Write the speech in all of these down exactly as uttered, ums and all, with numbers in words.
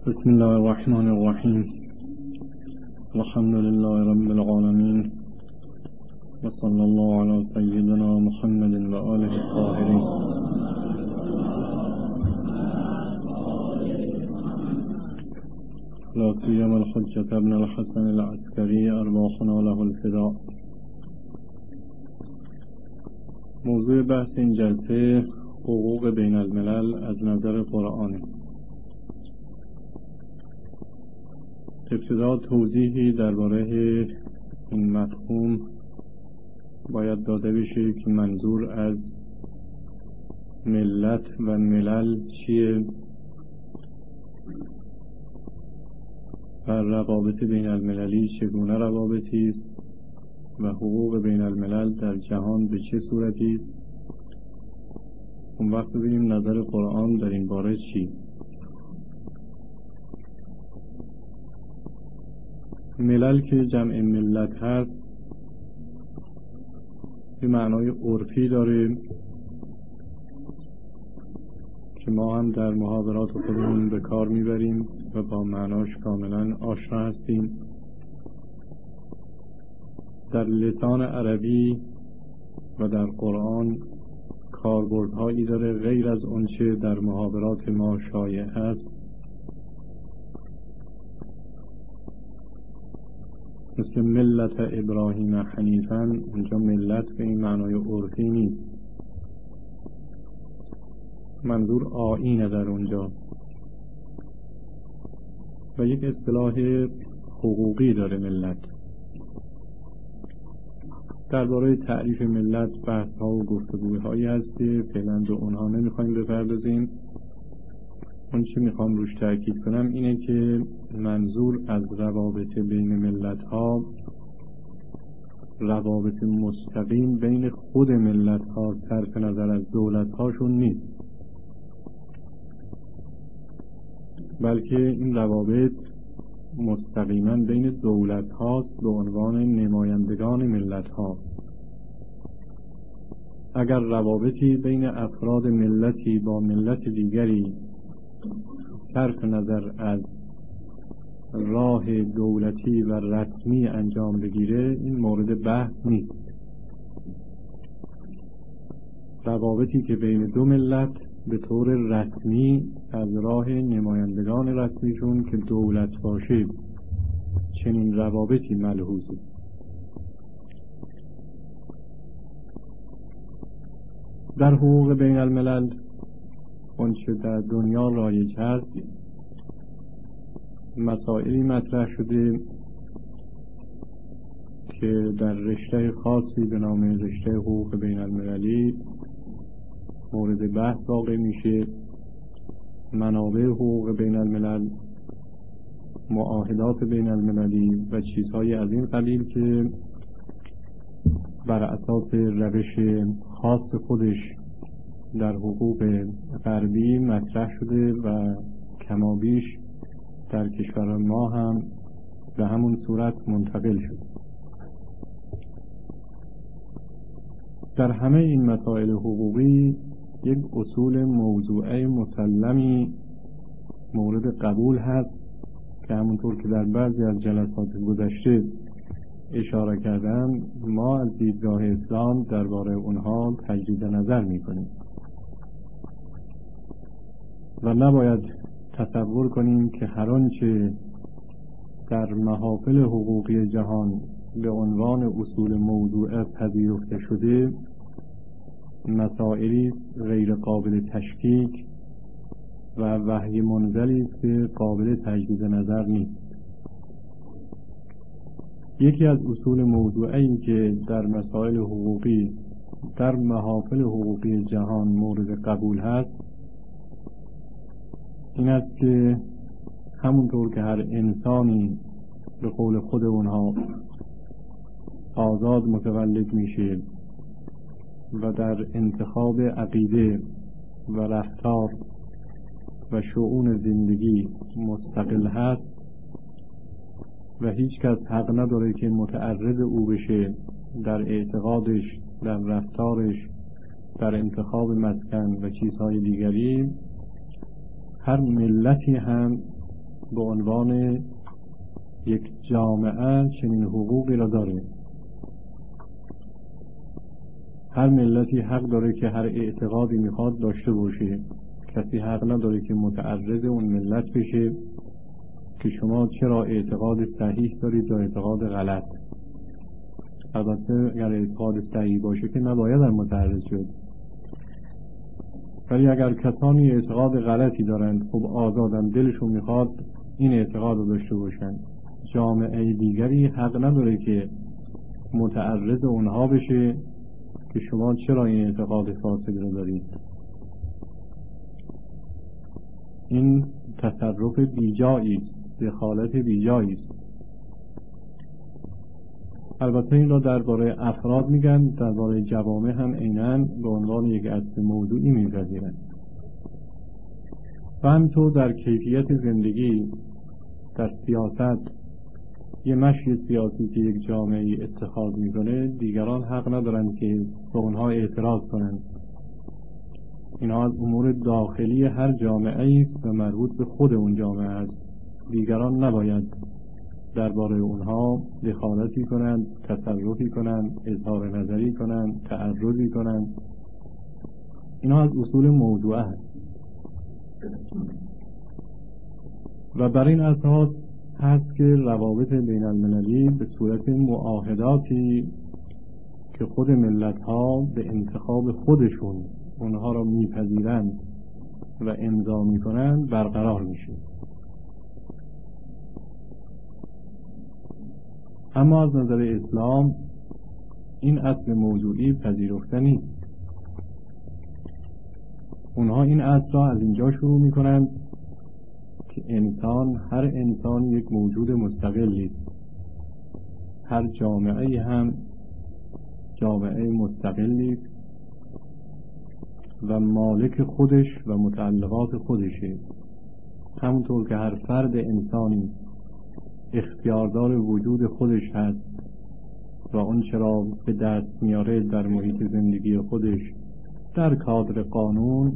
بسم الله الرحمن الرحیم. الحمد لله رب العالمین و صلی الله علی سیدنا محمد و آله الطاهرین. لا سیما الحجة ابن الحسن العسکری ارواحنا له الفداء. موضوع بحث این جلسه حقوق بین الملل از نظر قرآنی. ابتدا توضیحی درباره این مفهوم باید داده بشه که منظور از ملت و ملل چیه و روابط بین المللی چگونه روابطی است و حقوق بین الملل در جهان به چه صورتی است. اون وقت ببینیم نظر قرآن در این باره چی. ملل که جمع ملت هست به معنای عرفی داره که ما هم در محاورات خودمون به کار میبریم و با معناش کاملا آشنا هستیم. در لسان عربی و در قرآن کاربردهایی داره غیر از اونچه در محاورات ما شایع هست، مثل ملت ابراهیم حنیفا. اونجا ملت به این معنای عرفی نیست، منظور آیینه در اونجا. و یک اصطلاح حقوقی داره ملت. درباره تعریف ملت بحث ها و گفتگوهایی هست که فعلا به اونها نمیخوایم بپردازیم. اون چی میخوام روش تأکید کنم اینه که منظور از روابط بین ملت ها روابط مستقیم بین خود ملت ها صرف نظر از دولت هاشون نیست، بلکه این روابط مستقیما بین دولت هاست به عنوان نمایندگان ملت ها. اگر روابطی بین افراد ملتی با ملت دیگری صرف نظر از راه دولتی و رسمی انجام بگیره، این مورد بحث نیست. روابطی که بین دو ملت به طور رسمی از راه نمایندگان رسمیشون که دولت باشه چنین روابطی ملحوظه. در حقوق بین الملل اونچه در دنیا رایج هست مسائلی مطرح شده که در رشته خاصی به نام رشته حقوق بین المللی مورد بحث واقع میشه. منابع حقوق بین الملل، معاهدات بین المللی و چیزهای از این قبیل که بر اساس روش خاص خودش در حقوق غربی مطرح شده و کمابیش در کشور ما هم به همون صورت منتقل شده. در همه این مسائل حقوقی یک اصول موضوعی مسلمی مورد قبول هست که همونطور که در بعضی از جلسات گذشته اشاره کردم ما از دیدگاه اسلام درباره اونها تجدید نظر میکنیم و نباید تصور کنیم که هر آنچه در محافل حقوقی جهان به عنوان اصول موضوعه پذیرفته شده مسائلی است غیر قابل تشکیک و وحی منزلی است که قابل تجدید نظر نیست. یکی از اصول موضوعی که در مسائل حقوقی در محافل حقوقی جهان مورد قبول هست این است که همونطور که هر انسانی به قول خود اونها آزاد متولد میشه و در انتخاب عقیده و رفتار و شؤون زندگی مستقل هست و هیچ کس حق نداره که متعرض او بشه در اعتقادش، در رفتارش، در انتخاب مسکن و چیزهای دیگری، هر ملتی هم به عنوان یک جامعه چنین حقوقی را داره. هر ملتی حق داره که هر اعتقادی میخواد داشته باشه. کسی حق نداره که متعرض اون ملت بشه که شما چرا اعتقاد صحیح دارید یا اعتقاد غلط. البته اگر اعتقاد صحیح باشه که نباید هم متعرض شد، ولی اگر کسانی اعتقاد غلطی دارند خب آزادن، دلشون میخواد این اعتقاد رو داشته باشن. جامعه دیگری حق نداره که متعرض اونها بشه که شما چرا این اعتقاد فاسد رو دارید. این تصرف بیجایی است، دخالت بیجایی است. البته این را درباره افراد میگن، درباره جوامع هم عیناً به عنوان یک اصل موضوعی میپذیرند. و همینطور در کیفیت زندگی، در سیاست، یه مشی سیاسی که یک جامعه اتخاذ میکنه، دیگران حق ندارند که به اونها اعتراض کنند. اینها از امور داخلی هر جامعه است و مربوط به خود اون جامعه است. دیگران نباید درباره اونها دخالتی کنند، تصرفی کنند، اظهار نظری کنند، تعرضی کنند. اینا از اصول موضوعه است و بر این اساس هست که روابط بین المللی به صورت معاهداتی که خود ملت ها به انتخاب خودشون اونها را میپذیرند و امضا میکنند برقرار میشه. اما از نظر اسلام این اصل موضوعی پذیرفته نیست. اونها این اصل را از اینجا شروع میکنند که انسان، هر انسان یک موجود مستقلی است. هر جامعه هم جامعه مستقلی است و مالک خودش و متعلقات خودشه. همونطور که هر فرد انسانی اختیاردار وجود خودش هست و اون چرا به دست میاره در محیط زندگی خودش در کادر قانون،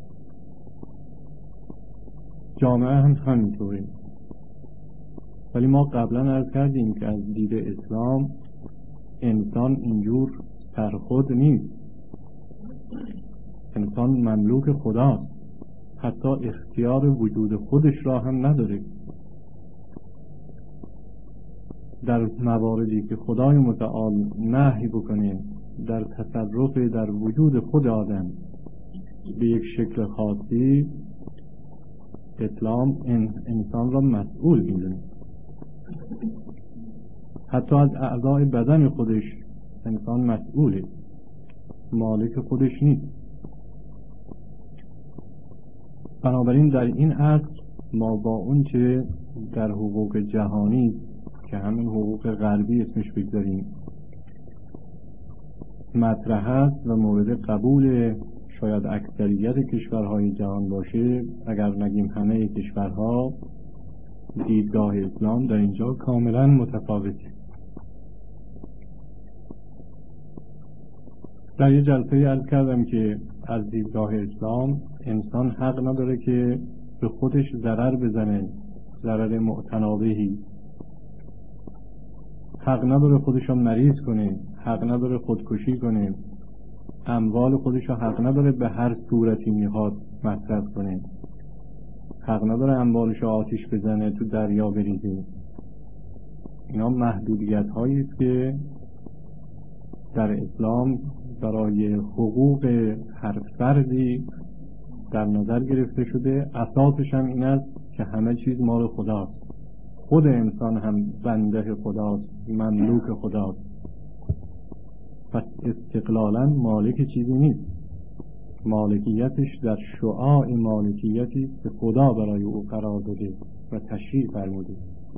جامعه هم همینطوره. ولی ما قبلا عرض کردیم که از دید اسلام انسان اینجور سرخود نیست. انسان مملوک خداست، حتی اختیار وجود خودش را هم نداره. در مواردی که خدای متعال نهی بکنه در تصرف در وجود خود آدم به یک شکل خاصی، اسلام انسان را مسئول میدونه. حتی از اعضای بدن خودش انسان مسئوله، مالک خودش نیست. بنابراین در این عصر ما با اون چه در حقوق جهانی که همین حقوق غربی اسمش بگذاریم مطرح است و مورد قبول شاید اکثریت کشورهای جهان باشه، اگر نگیم همه کشورها، دیدگاه اسلام در اینجا کاملا متفاوته. در یه جلسه عرض کردم که از دیدگاه اسلام انسان حق نداره که به خودش ضرر بزنه، ضرر معتنابهی. حق نداره خودش رو مریض کنه، حق نداره خودکشی کنه، اموال خودش رو حق نداره به هر صورتی میخواد مصرف کنه، حق نداره اموالش رو آتیش بزنه، تو دریا بریزه. اینا محدودیت هایی است که در اسلام برای حقوق هر فردی در نظر گرفته شده. اساسش هم این است که همه چیز مال خداست، خود انسان هم بنده خداست، مملوک خداست. پس استقلالا مالک چیزی نیست، مالکیتش در شعاع مالکیتی است که خدا برای او قرار داده و تشریع فرموده.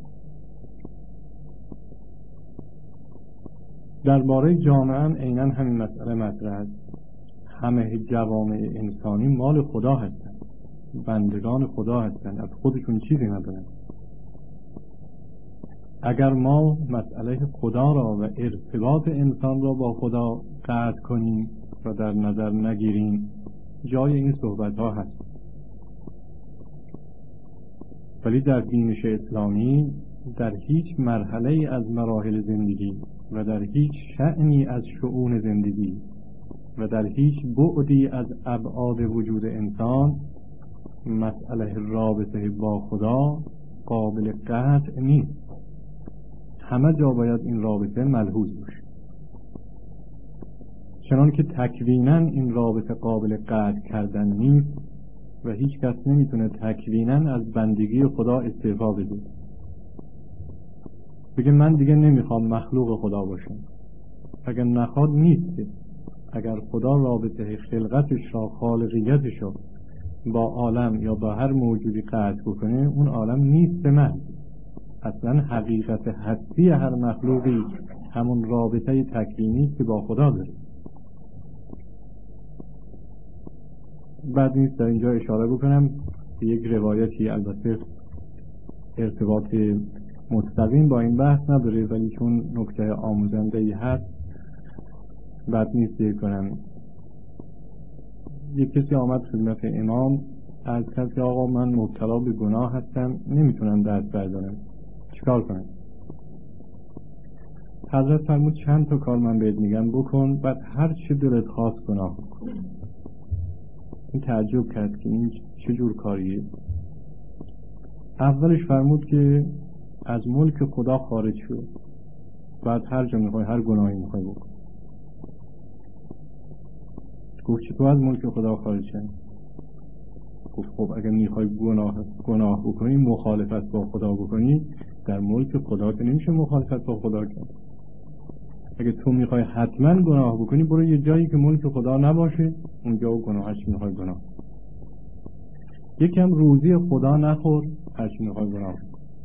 درباره جامعه هم عیناً همین مسئله مطرح است. همه جوامع انسانی مال خدا هستند، بندگان خدا هستند، از خودشون چیزی ندارند. اگر ما مسئله خدا را و ارتباط انسان را با خدا قطع کنیم و در نظر نگیریم، جای این صحبت ها هست. ولی در بینش اسلامی در هیچ مرحله از مراحل زندگی و در هیچ شأنی از شؤون زندگی و در هیچ بعدی از ابعاد وجود انسان مسئله رابطه با خدا قابل قطع نیست. همه جا باید این رابطه ملحوظ باشه، چنان که تکویناً این رابطه قابل قطع کردن نیست و هیچ کس نمیتونه تکویناً از بندگی خدا استعفا بده، بگه من دیگه نمیخوام مخلوق خدا باشم. اگر نخواد نیست. اگر خدا رابطه خلقتش را، خالقیتش را با عالم یا با هر موجودی قطع بکنه، اون عالم نیست محض. اصلا حقیقت هستی هر مخلوقی همون رابطه تکوینی است که با خدا داره. بعد نیست در اینجا اشاره بکنم به یک روایتی، البته ارتباط مستقیم با این بحث نداره ولی چون نکته آموزنده‌ای هست بعد نیست دیگه کنم. یک کسی آمد خدمت امام عرض کرد که آقا من مبتلا به گناه هستم، نمیتونم دست بردارم، چیکار کنم؟ حضرت فرمود چند تا کار من بهت میگم بکن، بعد هر چی دلت خواست گناه بکن. این تعجب کرد که این چه جور کاریه؟ اولش فرمود که از ملک خدا خارج شو، بعد هر جا میخوای هر گناهی میخوای بکن. گفت چطور از ملک خدا خارج شد؟ گفت خب اگر میخوای گناه گناه بکنی، مخالفت با خدا بکنی، در ملک خدا که نمیشه مخالفت با خدا کرد. اگه تو میخوای حتما گناه بکنی، برو یه جایی که ملک خدا نباشه، اونجا و گناهش میخوای گناه. یکم روزی خدا نخور، هرچی میخوای گناه.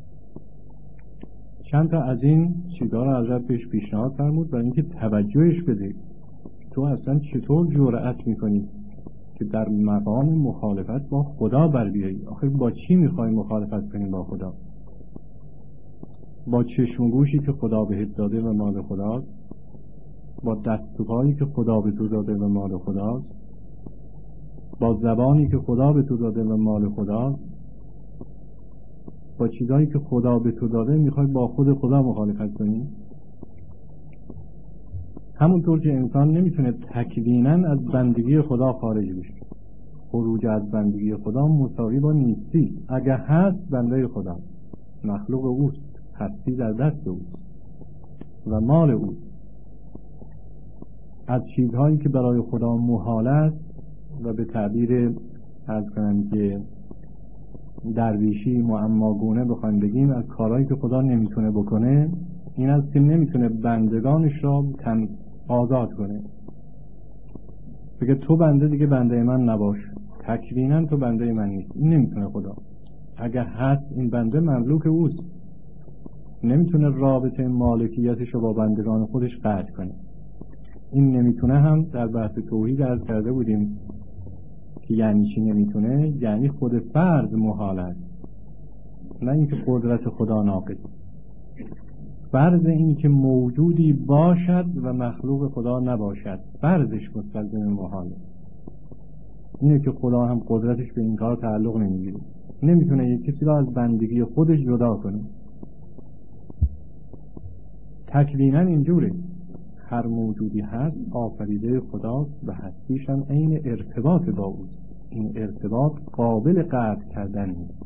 چند تا از این چیزا رو حضرت بهش پیشنهاد فرمود برای اینکه توجهش بده. تو اصلا چطور جرأت میکنی که در مقام مخالفت با خدا بر بیایی؟ آخه با چی میخوای مخالفت کنی با خدا؟ با چشم و گوشی که خدا بهت داده و مال خداست؟ با دست و پایی که خدا به تو داده و مال خداست؟ با زبانی که خدا به تو داده و مال خداست؟ با چیزایی که خدا به تو داده میخوای با خود خدا مخالفت کنی؟ همونطور که انسان نمیتونه تکویناً از بندگی خدا خارج بشه، خروج از بندگی خدا مساوی با نیستی است. اگه هست بنده خداست، مخلوق اوست، هستی در دست اوست و مال اوست. از چیزهایی که برای خدا محال است و به تعبیر عرض کنم که درویشی معماگونه بخوایم بگیم، از کارهایی که خدا نمیتونه بکنه این است که نمیتونه بندگانش را تن آزاد کنه. بگه تو بنده دیگه بنده من نباش، تکویناً تو بنده من نیست. این نمیتونه خدا. اگه هست این بنده مملوک اوست، نمیتونه رابطه مالکیتش رو با بندگان خودش قطع کنه. این نمیتونه هم در بحث توحید عرض کرده بودیم که یعنی چی نمیتونه؟ یعنی خود فرد محال است، نه اینکه قدرت خدا ناقص. فرض این که موجودی باشد و مخلوق خدا نباشد، فرضش مستلزم محاله. اینه که خدا هم قدرتش به این کار تعلق نمیگیره، نمیتونه یک کسی را از بندگی خودش جدا کنه. تکویناً اینجوره، هر موجودی هست آفریده خداست و هستیش هم عین ارتباط با اوست. این ارتباط قابل قطع کردن نیست.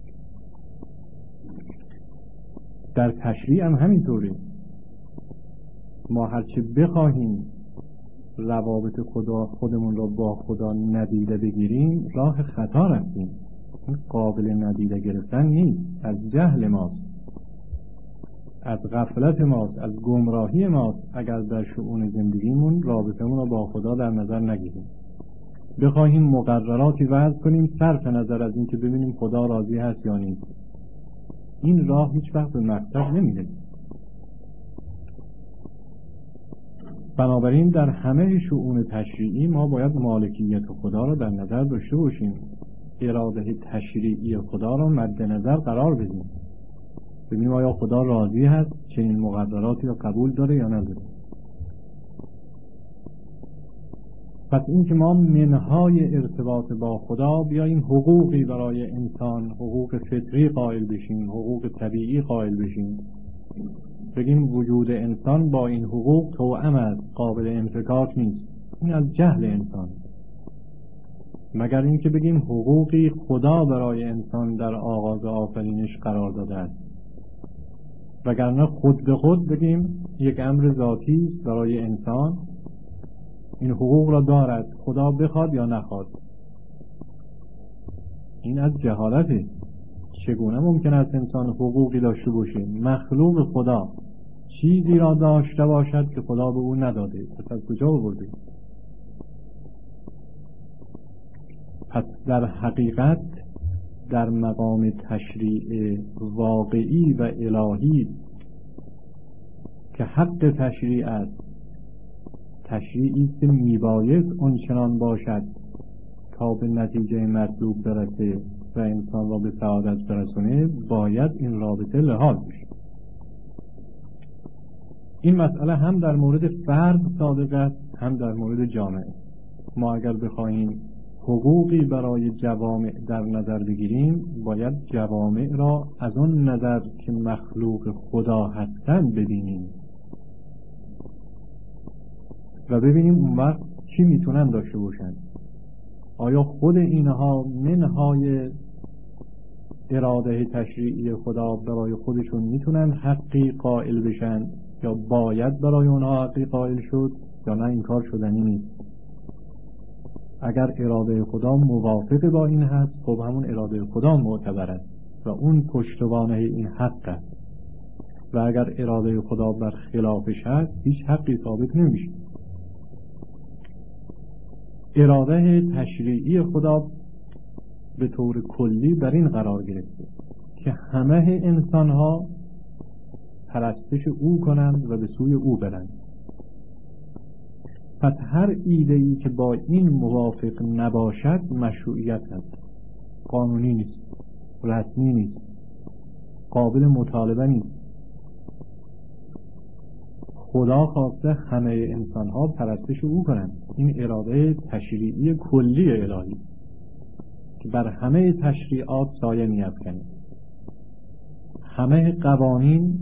در تشریع هم همینطوره. ما هرچه بخواهیم روابط خدا خودمون را با خدا ندیده بگیریم، راه خطا رفتیم. این قابل ندیده گرفتن نیست، از جهل ماست، از غفلت ماست، از گمراهی ماست اگر در شؤون زندگیمون رابطمون را با خدا در نظر نگیریم. بخواهیم مقرراتی وضع کنیم صرف نظر از این که ببینیم خدا راضی هست یا نیست. این راه هیچ وقت به مقصد نمیرسه. بنابراین در همه شؤون تشریعی ما باید مالکیت خدا را در نظر داشته باشیم، اراده تشریعی خدا را مد نظر قرار بدیم، ببینیم آیا خدا راضی هست، چنین مقرراتی را قبول داره یا نداره. پس این که ما منهای ارتباط با خدا بیاییم حقوقی برای انسان، حقوق فطری قائل بشیم، حقوق طبیعی قائل بشیم، بگیم وجود انسان با این حقوق توأم است، قابل انفکاک نیست، این از جهل انسان. مگر اینکه بگیم حقوقی خدا برای انسان در آغاز آفرینش قرار داده است، وگرنه خود به خود بگیم یک امر ذاتی است برای انسان، این حقوق را دارد، خدا بخواد یا نخواد. این از جهالته. چگونه ممکن است انسان حقوقی داشته باشه؟ مخلوق خدا چیزی را داشته باشد که خدا به او نداده، پس از کجا آورده؟ پس در حقیقت در مقام تشریع واقعی و الهی که حق تشریع است، تشریعی است که میبایست آنچنان باشد تا به نتیجه مطلوب برسه و انسان را به سعادت برسونه، باید این رابطه لحاظ بشه. این مسئله هم در مورد فرد صادق است، هم در مورد جامعه. ما اگر بخواهیم حقوقی برای جوامع در نظر بگیریم، باید جوامع را از آن نظر که مخلوق خدا هستند ببینیم و ببینیم اون وقت چی میتونن داشته باشن. آیا خود اینها منهای اراده تشریعی خدا برای خودشون میتونن حقی قائل بشن یا باید برای اونها حقی قائل شد، یا نه این کار شدنی نیست؟ اگر اراده خدا موافق با این هست، خب همون اراده خدا معتبر است و اون پشتوانه این حق است، و اگر اراده خدا بر خلافش هست هیچ حقی ثابت نمیشه. اراده تشریعی خدا به طور کلی بر این قرار گرفته که همه انسانها پرستش او کنند و به سوی او برند. پس هر ایده‌ای که با این موافق نباشد مشروعیت است، قانونی نیست، رسمی نیست، قابل مطالبه نیست. خدا خواسته همه انسان‌ها پرستش او کنند. این اراده تشریعی کلی الهی است که بر همه تشریعات سایه می‌افکنه. همه قوانین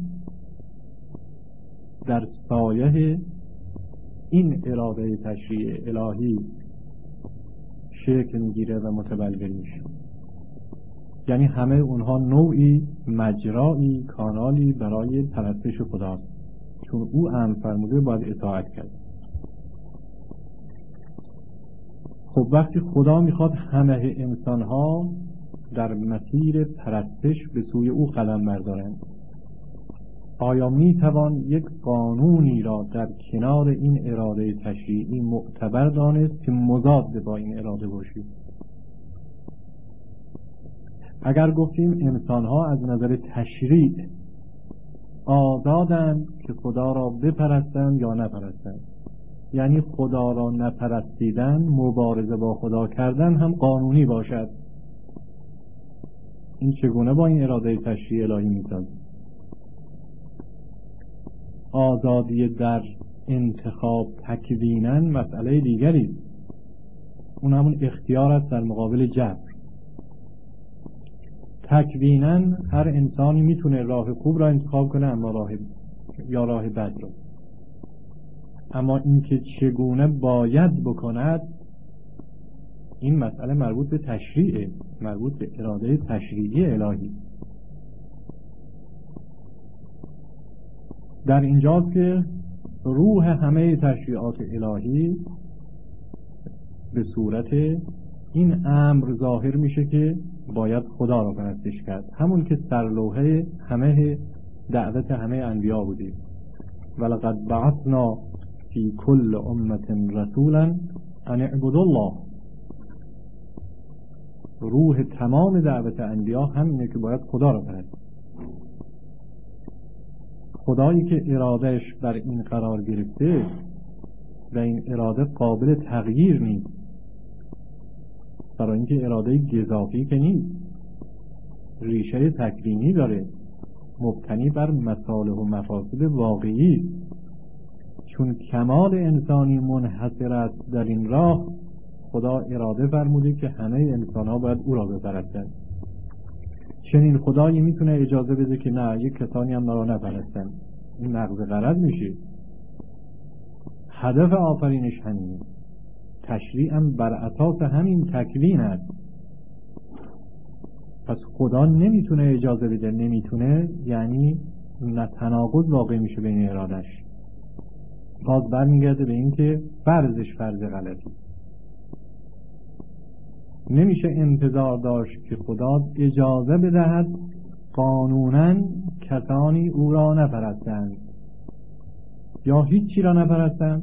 در سایه این اراده تشریع الهی شکل میگیره و متبلور میشه. یعنی همه اونها نوعی مجرایی، کانالی برای پرستش خداست، چون او امر فرموده باید اطاعت کرد. خب وقتی خدا میخواد همه انسانها در مسیر پرستش به سوی او قدم بردارند، آیا میتوان یک قانونی را در کنار این اراده تشریعی معتبر دانست که مضاد با این اراده باشید؟ اگر گفتیم انسانها از نظر تشریع آزادند که خدا را بپرستند یا نپرستند، یعنی خدا را نپرستیدن، مبارزه با خدا کردن هم قانونی باشد، این چگونه با این اراده تشریع الهی میسازد؟ آزادی در انتخاب تکویناً مسئله دیگری است، اون همون اختیار است در مقابل جبر. تکویناً هر انسانی میتونه راه خوب را انتخاب کنه اما راه یا راه بد را، اما اینکه چگونه باید بکند، این مسئله مربوط به تشریعه، مربوط به اراده تشریعی الهی است. در اینجاست که روح همه تشریعات الهی به صورت این امر ظاهر میشه که باید خدا را پرستش کرد، همون که سرلوحه همه دعوت همه انبیا بوده. ولقد بعثنا فی کل امت رسولا ان اعبدوا الله. روح تمام دعوت انبیا همینه که باید خدا را پرست. خدایی که ارادهش بر این قرار گرفته و این اراده قابل تغییر نیست، برای اینکه اراده گزافی که نیست، ریشه تکوینی داره، مبتنی بر مصالح و مفاسد واقعی است. چون کمال انسانی منحصر است در این راه، خدا اراده فرموده که همه انسان ها باید او را بپرستند. چنین خدایی میتونه اجازه بده که نه، یک کسانی هم را نپرستند. این نقض غرض میشه. هدف آفرینش همینه. تشریعاً بر اساس همین تکوین است. پس خدا نمیتونه اجازه بده، نمیتونه یعنی تناقض واقع میشه بین ارادش. باز برمیگرده به این که فرضش فرض غلطی. نمیشه انتظار داشت که خدا اجازه بدهد قانوناً کسانی او را نپرستند یا هیچی را نپرستند،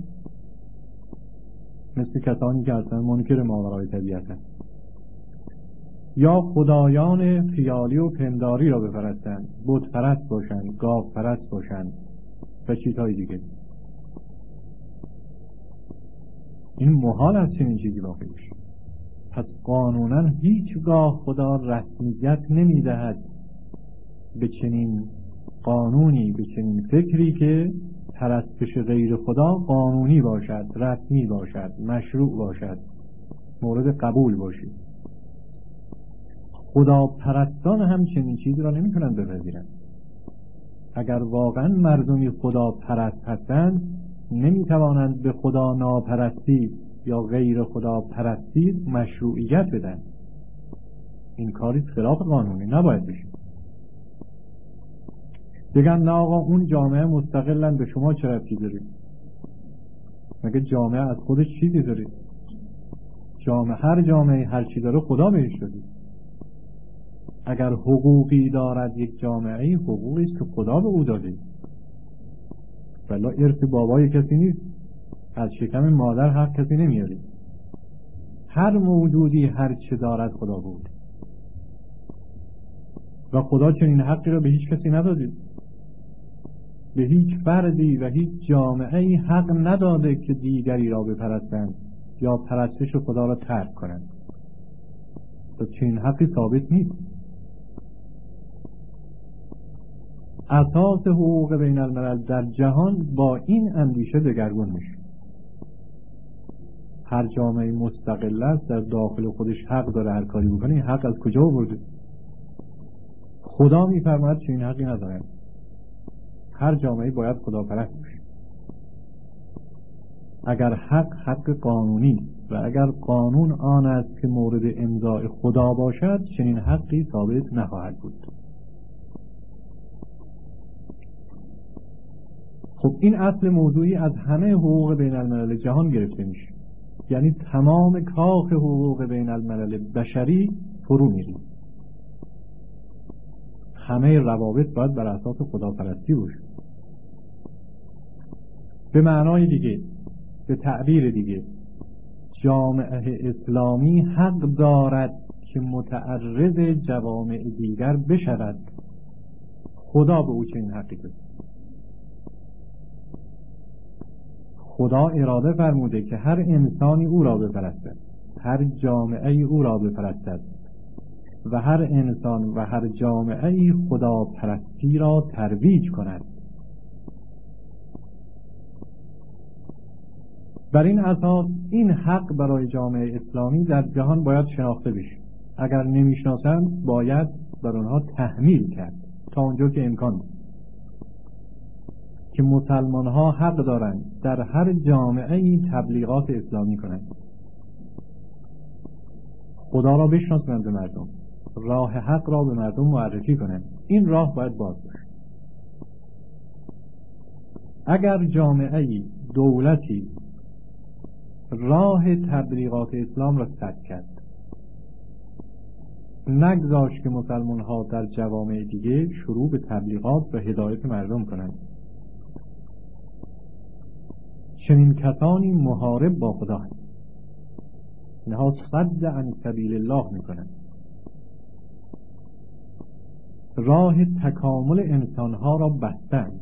مثل کسانی که اصلا منکر ماورای طبیعت هست، یا خدایان خیالی و پنداری را بپرستند، بت پرست باشند، گاو پرست باشند و چیزهای دیگه. این محال است چنین چیزی واقع بشه. پس قانونا هیچگاه خدا رسمیت نمیدهد به چنین قانونی، به چنین فکری که پرستش غیر خدا قانونی باشد، رسمی باشد، مشروع باشد، مورد قبول باشد. خدا پرستان هم چنین چیزی را نمیتونن بپذیرند. اگر واقعا مردمی خدا پرست هستند، نمیتوانند به خدا ناپرستی یا غیر خدا پرستی مشروعیت بدن. این کاری خلاف قانونی نباید بشه. بگن نه آقا اون جامعه مستقلن، به شما چه ربطی داره؟ مگه جامعه از خودش چیزی داره؟ جامعه، هر جامعه هر چی داره خدا بهش داده. اگر حقوقی دارد یک جامعه، حقوقی است که خدا به او داده. ولی ارث بابای کسی نیست، از شکم مادر هر کسی نمیاره. هر موجودی هر چه دارد خدا بود و خدا چنین حقی را به هیچ کسی نداده. به هیچ فردی و هیچ جامعه‌ای حق نداده که دیگری را بپرستند یا پرستش خدا را ترک کنند. و چنین حقی ثابت نیست. اساس حقوق بین الملل در جهان با این اندیشه دگرگون میشه. هر جامعه مستقل است، در داخل خودش حق داره هر کاری بکنه. این حق از کجا آورده؟ خدا میفرماید چنین حقی نداره. هر جامعه باید خدا پرست بشه. اگر حق حق قانونی است و اگر قانون آن است که مورد امضای خدا باشد، چنین حقی ثابت نخواهد بود. خب این اصل موضوعی از همه حقوق بین الملل جهان گرفته میشه. یعنی تمام کاخ حقوق بین الملل بشری فرو میریزه. همه روابط باید بر اساس خداپرستی باشه. به معنای دیگه، به تعبیر دیگه، جامعه اسلامی حق دارد که متعرض جوامع دیگر بشود. خدا به او چنین حقی داده. خدا اراده فرموده که هر انسانی او را بپرستد، هر جامعه او را بپرستد و هر انسان و هر جامعه خدا پرستی را ترویج کند. بر این اساس این حق برای جامعه اسلامی در جهان باید شناخته بشه. اگر نمیشناسند باید بر آنها تحمیل کرد تا اونجا که امکان است که مسلمان ها حق دارند در هر جامعه تبلیغات اسلامی کنند. خدا را بشناسند به مردم، راه حق را به مردم معرفی کنند. این راه باید باز باشه. اگر جامعه دولتی راه تبلیغات اسلام را سد کرد، نگذاشت که مسلمان ها در جوامع دیگه شروع به تبلیغات و هدایت مردم کنند، چنین کسانی محارب با خدا هست. اینها صد عن سبیل الله میکنند. راه تکامل انسانها را بستند،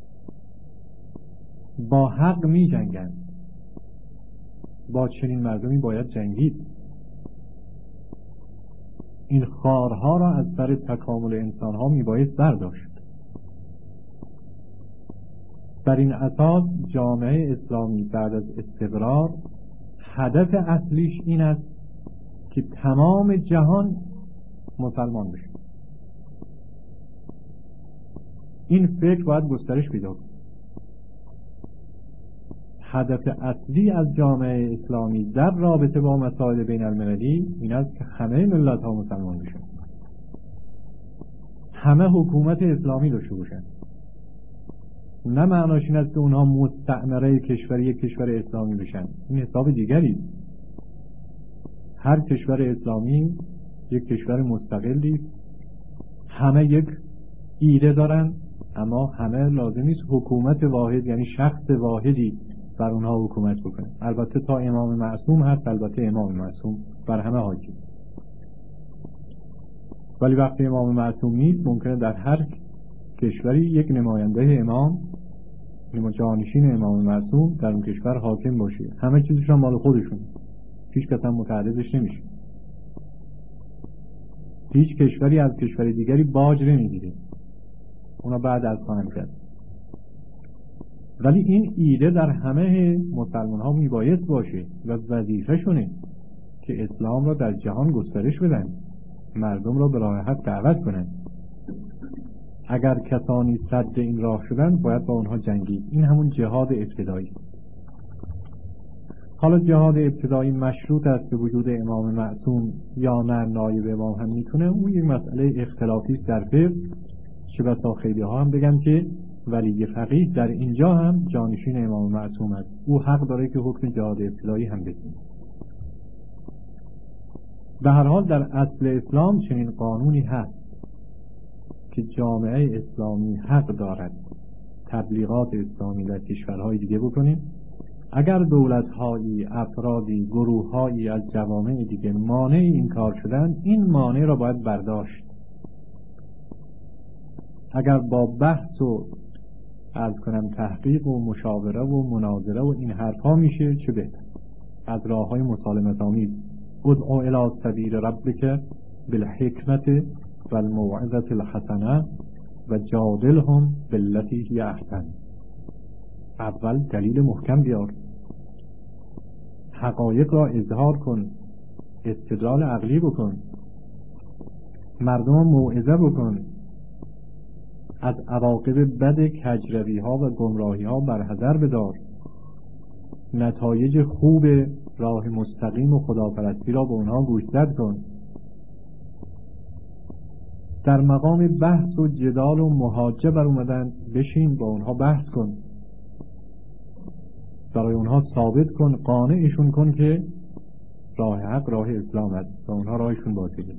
با حق می جنگند. با چنین مردمی باید جنگید. این خارها را از سر تکامل انسانها می بایست برداشت. بر این اساس جامعه اسلامی بعد از استقرار هدف اصلیش این است که تمام جهان مسلمان بشه. این فکر باید گسترش پیدا کنه. هدف اصلی از جامعه اسلامی در رابطه با مسائل بین المللی این است که همه ملت ها مسلمان بشن، همه حکومت اسلامی داشته باشن. نه معناش این است که اونها مستعمره کشوری یک کشور اسلامی بشن، این حساب دیگری است. هر کشور اسلامی یک کشور مستقلی، همه یک ایده دارن، اما همه لازم نیست حکومت واحد یعنی شخص واحدی بر اونها حکومت بکنه. البته تا امام معصوم هست، البته امام معصوم بر همه حاکم، ولی وقتی امام معصوم نیست ممکنه در هر کشوری یک نماینده امام، جانشین امام معصوم در اون کشور حاکم باشه. همه چیزشون مال خودشون، هیچ کس هم متعرضش نمیشه. هیچ کشوری از کشور دیگری باج نمیگیره، اونا بعد از خواهند کرد. ولی این ایده در همه مسلمان ها میبایست باشه و وظیفه شونه که اسلام را در جهان گسترش بدن، مردم را به راه حق دعوت کنن. اگر کسانی صد این راه شدن باید با اونها جنگید. این همون جهاد ابتدایی است. حالا جهاد ابتدایی مشروط است به وجود امام معصوم یا نه نایب امام هم میتونه، اون یک مسئله اختلافی است در فقه. چه بسا خیلی ها هم بگن که ولی فقیه در اینجا هم جانشین امام معصوم است، او حق داره که حکم جهاد ابتدایی هم بده. به هر حال در اصل اسلام چنین قانونی هست که جامعه اسلامی حق دارد تبلیغات اسلامی در کشورهای دیگه بکنه. اگر دولت‌هایی، افرادی، گروه‌هایی از جوامع دیگه مانع این کار شدن، این مانع را باید برداشت. اگر با بحث و عرض کنم تحقیق و مشاوره و مناظره و این حرفا میشه چه بهتر از راه‌های مسالمت آمیز. ادعو الی سبیل ربک بالحکمت والموعظة الحسنه و جادلهم بالتی هی احسن. اول دلیل محکم بیار، حقایق را اظهار کن، استدلال عقلی بکن، مردم موعظه بکن، از عواقب بد کجروی ها و گمراهی ها برحذر بدار، نتایج خوب راه مستقیم و خداپرستی را به اونها گوشزد کن. در مقام بحث و جدال و محاجه بر اومدن، بشین با اونها بحث کن، برای اونها ثابت کن، قانعشون کن که راه حق راه اسلام است و اونها راهشون باطله.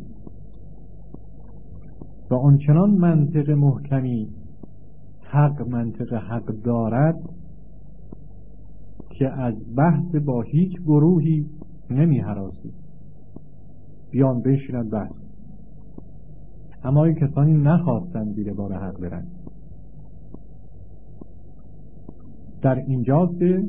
و آنچنان منطق محکمی حق منطق حق دارد که از بحث با هیچ گروهی نمی هراسی، بیان بشینند بحث. اما این کسانی نخواستن زیر بار حق برن. در اینجاست که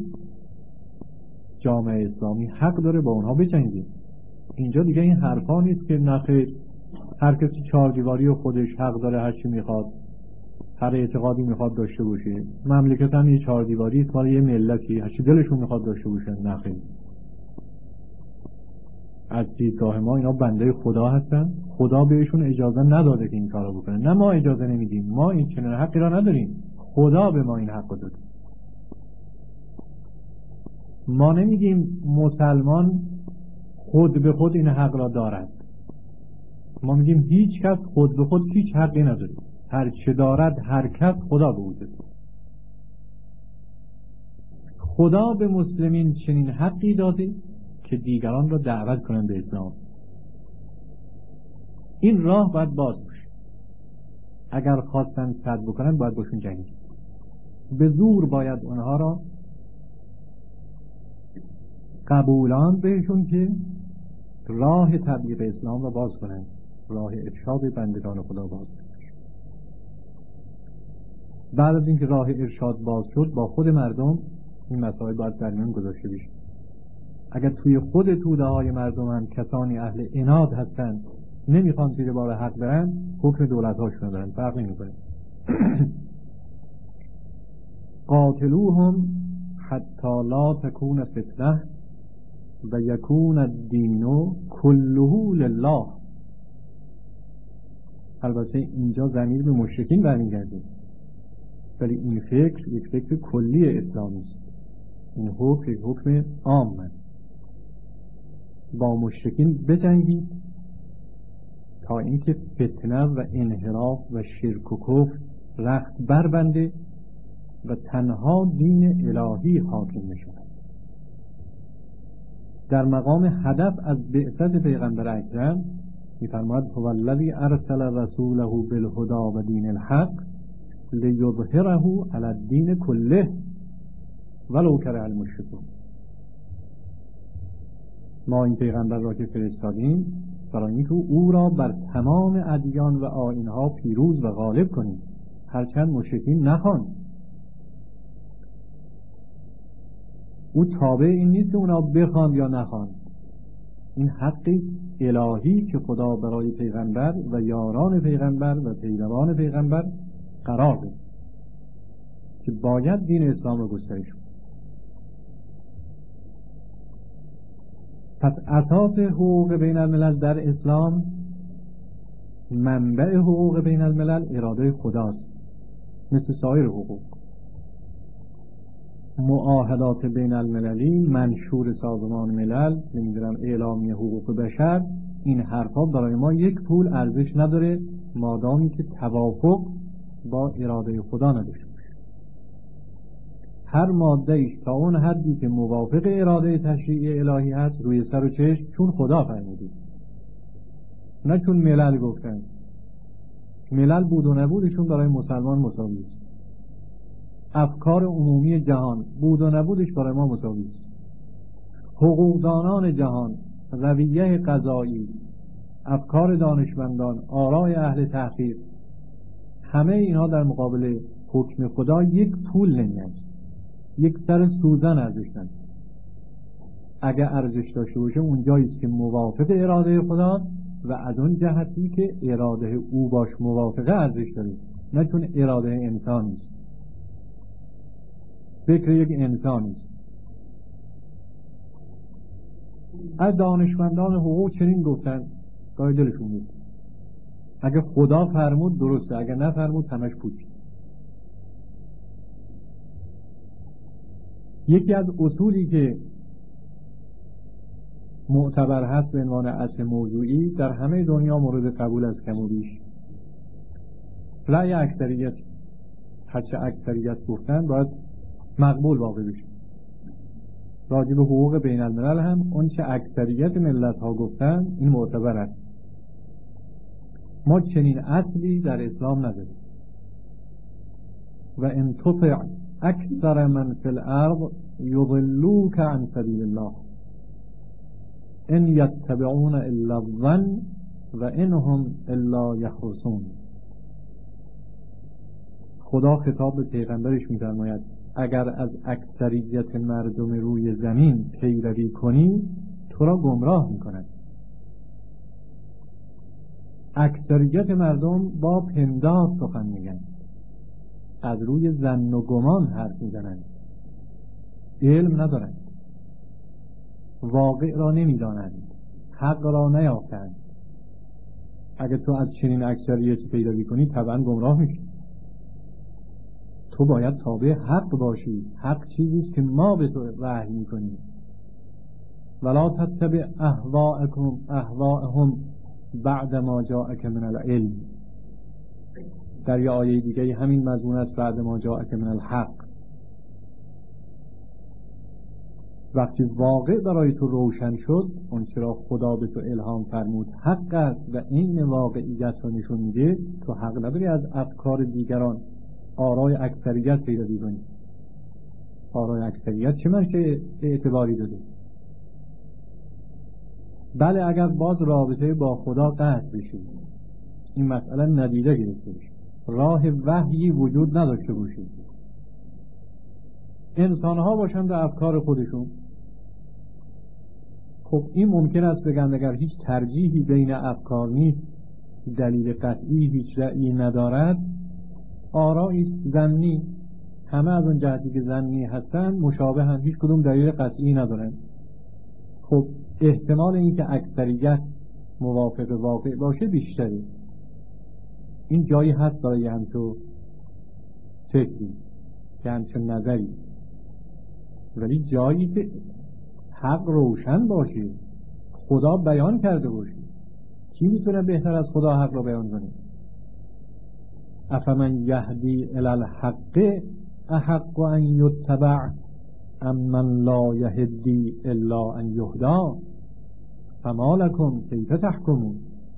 جامعه اسلامی حق داره با اونها بجنگه. اینجا دیگه این حرفا نیست که نخیر هر کسی چهار دیواری و خودش حق داره هر چی میخواد، هر اعتقادی میخواد داشته باشه. مملکت هم یه چهار دیواری است، مال یه ملتی، هر چی دلشون میخواد داشته باشن. نخیر، از دیدگاه ما اینا بنده خدا هستن، خدا بهشون اجازه نداده که این کارو بکنن. نه ما اجازه نمیدیم، ما این چنین حقی را نداریم، خدا به ما این حق داده. ما نمیگیم مسلمان خود به خود این حق را دارد، ما میگیم هیچ کس خود به خود هیچ حقی نداره، هر چه دارد هر کس خدا به او داده. خدا به مسلمین چنین حقی داده که دیگران را دعوت کنند به اسلام. این راه باید باز باشه. اگر خواستن صد بکنن باید باشون جنگید، به زور باید اونها را قبولان بهشون که راه تبلیغ اسلام را باز کنند، راه ارشاد بندگان خدا باز کنند. بعد از اینکه راه ارشاد باز شد، با خود مردم این مسائل باید در میان گذاشته بشه. اگر توی خود توده های مردم هم کسانی اهل عناد هستن، نمیخوان زیر بار حق برن، حکم دولت هاشون دارن، فرق نمیکنه. قاتلوهم حتی لا تکون فتنه و یکون الدین کله لله. البته اینجا ضمیر به مشرکین برمیگرده، ولی این فکر یک فکر کلی اسلامی است. این حکم یک حکم عام است. با مشرکین بجنگید تا اینکه فتنه و انحراف و شرک و کفر رخت بربنده و تنها دین الهی حاکم میشود. در مقام هدف از بعثت پیغمبر اکرم می‌فرماید هو الذی ارسل رسوله بالهدی و دین الحق لیظهره علی الدین کله ولو کره المشرکون. ما این پیغمبر را که فرستادیم برای اینکه او را بر تمام ادیان و آیین‌ها پیروز و غالب کنیم، هرچند مشرکین نخوان. او تابع این نیست که اونا بخوان یا نخوان. این حقی است الهی که خدا برای پیغمبر و یاران پیغمبر و پیروان پیغمبر قرار داد که باید دین اسلام را گسترش کنند. پس اساس حقوق بین الملل در اسلام، منبع حقوق بین الملل اراده خداست، مثل سایر حقوق. معاهدات بین المللی، منشور سازمان ملل، نمیدونم اعلامیه حقوق بشر، این حرفا برای ما یک پول ارزش نداره مادامی که توافق با اراده خدا نداشته باشه. هر ماده ایش تا اون حدی که موافق اراده تشریعی الهی هست روی سر و چشم، چون خدا فرمودید، نه چون ملل گفتن. ملل بود و نبودشون برای مسلمان مساوی است. افکار عمومی جهان بود و نبودش برای ما مساوی است. حقوقدانان جهان، رویه قضایی، افکار دانشمندان، آراء اهل تحقیق، همه اینها در مقابل حکم خدا یک پول نمی‌ارزد، یک سر سوزن ارزش نداره. اگر ارزش داشته باشه اونجایی است که موافق اراده خداست و از اون جهتی که اراده او باش موافقه ارزش داره، نه چون اراده انسانی است، فکر یک انسانی است. از دانشمندان حقوق چنین گفتن، گاهی دلشون بود اگه خدا فرمود درسته، اگه نفرمود همش پوچ. یکی از اصولی که معتبر هست به عنوان اصل موضوعی در همه دنیا مورد قبول است کم و بیش، رأی اکثریت، هرچه اکثریت گفتن باید مقبول واقع بشه. راجب حقوق بین الملل هم اون چه اکثریت ملت ها گفتن این معتبر است. ما چنین اصلی در اسلام نداریم. و ان تطع اکثر من فی الارض یضلوک عن سبیل الله ان یتبعون الا الظن و انهم الا یخرصون. خدا خطاب به پیغمبرش می‌فرماید اگر از اکثریت مردم روی زمین پیروی کنی تو را گمراه می‌کنند. اکثریت مردم با پندار سخن میگن، از روی ظن و گمان حرف میزنند، علم ندارند، واقع را نمیدانند، حق را نیافتند. اگر تو از چنین اکثریتی پیروی کنی طبعا گمراه میشی. تو باید تابع حق باشی. حق چیزی است که ما به تو وحی میکنیم. ولا تتبع اهواءکم اهواءهم بعد ما جاءک من العلم. در یه آیه دیگه همین مضمون است، بعد ما جاءک من الحق. وقتی واقع برای تو روشن شد، اون چرا خدا به تو الهام فرمود حق است و این واقعیت رو نشون میده، تو حق نداری از افکار دیگران، آرای اکثریت پیروی کنی. آرای اکثریت چه منشه اعتباری داده؟ بله اگر باز رابطه با خدا قطع بشه، این مسئله ندیده گرفته بشه، راه وحیی وجود نداشته باشه، انسانها باشند و افکار خودشون، خب این ممکن است بگن اگر هیچ ترجیحی بین افکار نیست، دلیل قطعی هیچ رأیی ندارد، آرایی ظنی، همه از اون جهتی که ظنی هستن مشابه هم، هیچ کدوم دلیل قطعی ندارن. خب احتمال این که اکثریت موافق واقع باشه بیشتره. این جایی هست برای همچون فکری که همچون نظری، ولی جایی که حق روشن باشه، خدا بیان کرده باشه. کی میتونه بهتر از خدا حق رو بیان کنه؟ افمن یهدی الی الحق احق ان یتبع ام من لا یهدی الا ان یهدا فما لکم کیف تحکمون.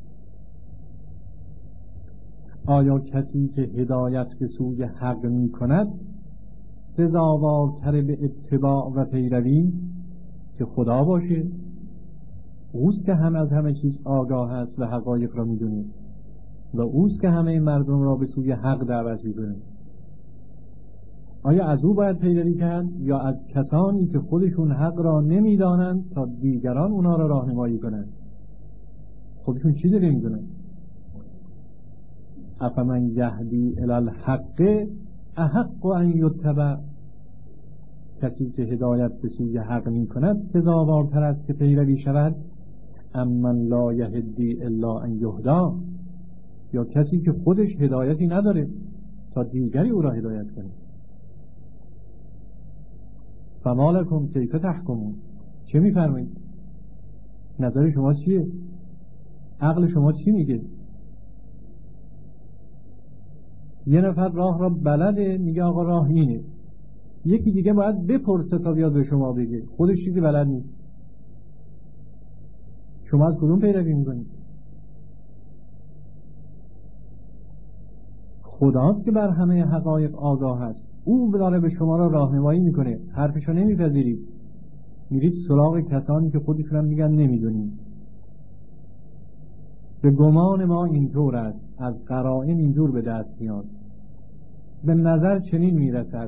آیا کسی که هدایت به سوی حق می کند سزاوارتر به اتباع و پیروی است که خدا باشه؟ اوست که هم از همه چیز آگاه است و حقایق را می دونه و اوست که همه مردم را به سوی حق دعوت می کنه. آیا از او باید پیروی کرد یا از کسانی که خودشون حق را نمی دانند تا دیگران اونا را راهنمایی کنند؟ خودشون چی داره می دونند؟ افمن یهدی الی الحق احق ان یتبع. کسی که هدایت به سوی حق می کند سزاوارتر است که پیروی شود. ام من لا یهدی الا ان یهدا. یا کسی که خودش هدایتی نداره تا دیگری او را هدایت کنه. فما لکم کیف تحکمون. چه میفرمایید؟ نظر شما چیه؟ عقل شما چی میگه؟ یه نفر راه را بلده، میگه آقا راه اینه. یکی دیگه باید بپرسه تا بیاد به شما بگه، خودش چیزی بلد نیست. شما از کدوم پیروی میکنید؟ خداست که بر همه حقایق آگاه است. او داره به شما را راهنمایی میکنه. حرفشو نمیپذیرید، میرید سراغ کسانی که خودشون هم میگن نمیدونیم. به گمان ما اینطور است، از قرائن اینجور به دست میاد، به نظر چنین میرسد.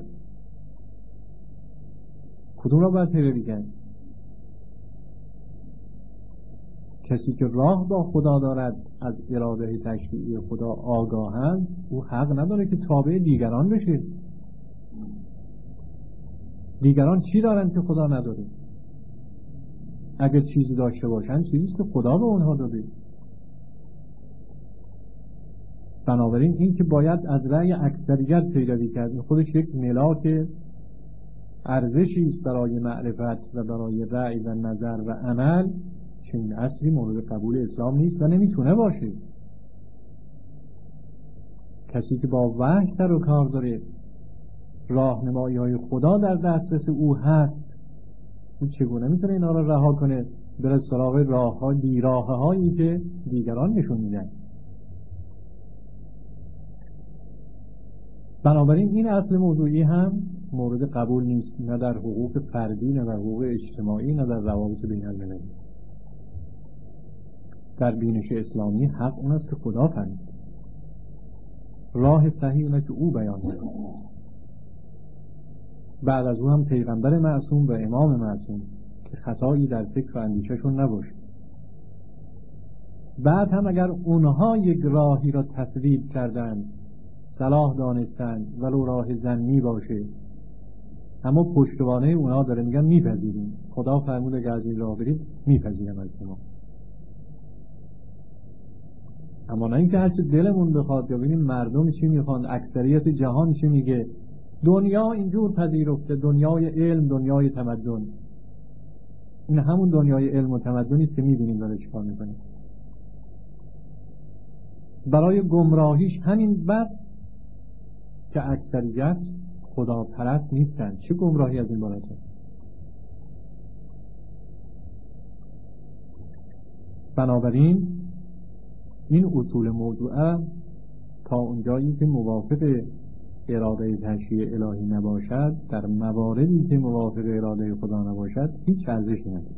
کدوم را باید پیروی کرد؟ کسی که راه با خدا دارد، از اراده تشریعی خدا آگاه است، او حق نداره که تابع دیگران بشه. دیگران چی دارن که خدا نداره؟ اگر چیزی داشته باشن چیزیست که خدا به اونها داده. بنابراین این که باید از رأی اکثریت پیروی کرد، این خودش یک ملاک ارزشی است برای معرفت و برای رأی و نظر و عمل. چنین اصلی مورد قبول اسلام نیست و نمیتونه باشه. کسی که با وحی سر و کار داره، راهنمایی های خدا در دسترس او هست، او چگونه میتونه اینا را رها کنه بره سراغ راه ها بیراه هایی که دیگران نشون میدن؟ بنابراین این اصل موضوعی هم مورد قبول نیست، نه در حقوق فردی، نه در حقوق اجتماعی، نه در روابط بین المللی. در بینش اسلامی حق اون است که خدا فرمود، راه صحیح اونه که او بیان کرد. بعد از او هم پیغمبر معصوم و امام معصوم که خطایی در فکر و اندیششون نباشه. بعد هم اگر اونها یک راهی را تصویب کردن، صلاح دانستن، ولو راه ظنی باشه، اما پشتوانه اونها داره میگن میپذیریم، خدا فرموده که از این راه برید، میپذیرم از شما. اما نه اینکه هرچی دلمون بخواد یا ببینیم مردم چی میخوان، اکثریت جهان چی میگه، دنیا اینجور پذیرفته، دنیای علم، دنیای تمدن. این همون دنیای علم و تمدنی است که میبینیم داره چیکار میکنه. برای گمراهیش همین بس که اکثریت خدا پرست نیستن. چه گمراهی از این بالاتر؟ بنابراین این اصول موضوعه تا اونجایی که موافق اراده تشریع الهی نباشد، در مواردی که موافق اراده خدا نباشد، هیچ ارزشی نداره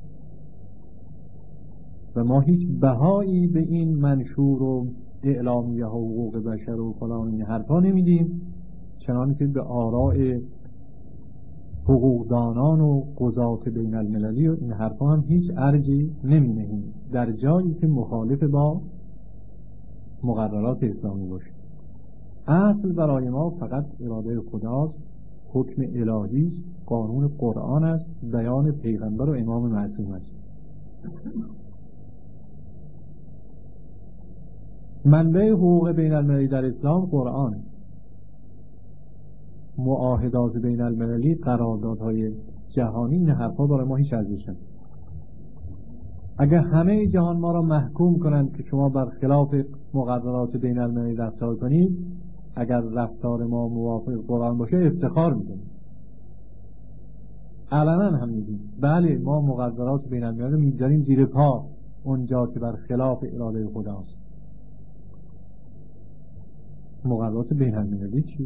و ما هیچ بهایی به این منشور و اعلامیه ها و حقوق بشر و فلان این حرفا نمیدیم، چنانکه که به آراء حقوقدانان و قضات بین المللی و این حرفا هم هیچ ارجی نمی نهیم در جایی که مخالف با مقررات اسلامی باشه. اصل برای ما فقط اراده خداست، حکم الهی است، قانون قرآن است، بیان پیغمبر و امام معصوم است. منبع حقوق بین المللی در اسلام قرآن، معاهدات بین المللی، قراردادهای جهانی، این حرفا برای ما هیچ ارزشی نداره. اگر همه جهان ما را محکوم کنند که شما برخلاف مقررات بین المللی رفتار کنید، اگر رفتار ما موافق قرآن باشه افتخار میکنیم، علنا هم میگیم بله ما مقررات بین المللی رو میذاریم زیر پا اونجا که برخلاف اراده خداست. مقررات بین المللی چی؟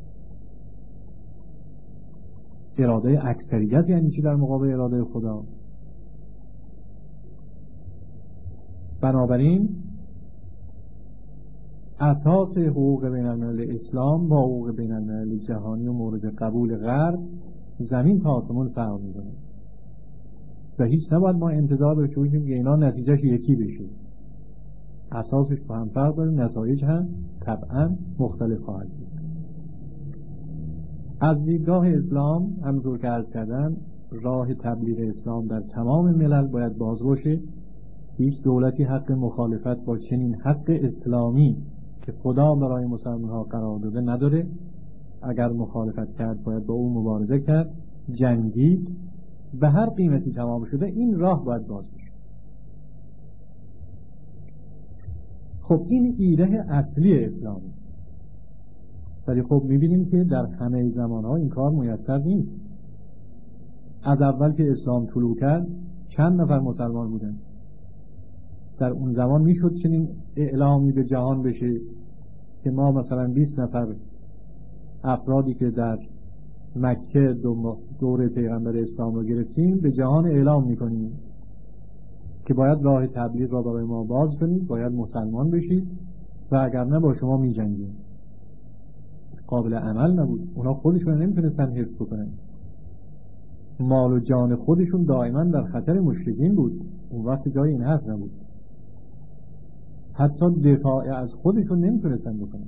اراده اکثریت یعنی چی در مقابل اراده خدا؟ بنابراین اساس حقوق بین الملل اسلام با حقوق بین الملل جهانی و مورد قبول غرب زمین تا آسمون فرق می‌کنه و هیچ نباید ما انتظار داشته باشیم که اینا نتیجهش یکی بشه. اساسش با هم فرق داره، نتایج هم طبعا مختلف خواهد بود. از دیدگاه اسلام همونطور که عرض کردم راه تبلیغ اسلام در تمام ملل باید باز باشه. هیچ دولتی حق مخالفت با چنین حق اسلامی که خدا برای مسلمان ها قرار داده نداره. اگر مخالفت کرد باید با او مبارزه کرد، جنگید، به هر قیمتی تمام شده. این راه باید باز بشه. خب این ایده اصلی اسلامی، ولی خب میبینیم که در همه زمانها این کار میسر نیست. از اول که اسلام طلوع کرد چند نفر مسلمان بودن؟ در اون زمان میشد چنین اعلامی به جهان بشه که ما مثلا بیست نفر افرادی که در مکه دوره پیغمبر اسلام رو گرفتیم به جهان اعلام میکنیم که باید راه تبلیغ را برای ما باز کنید، باید مسلمان بشید و اگر نه با شما میجنگیم. قابل عمل نبود. اونا خودشون نمیتونستن حفظ بکنن. مال و جان خودشون دائما در خطر مشرکین بود. اون وقت جای این حرف نبود. حتی دفاع از خودشون نمیتونستن بکنن.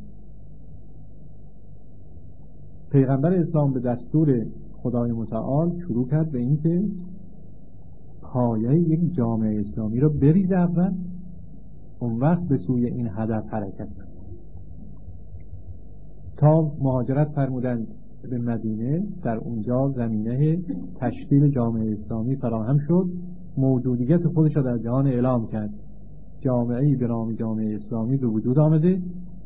پیغمبر اسلام به دستور خدای متعال شروع کرد به این که پایه یک جامعه اسلامی رو بریزه اول، اون وقت به سوی این هدف حرکت کرد. تا مهاجرت فرمودند به مدینه، در اونجا زمینه تشکیل جامعه اسلامی فراهم شد. موجودیت خودش را در جهان اعلام کرد. جامعه‌ای به نام جامعه اسلامی به وجود آمده،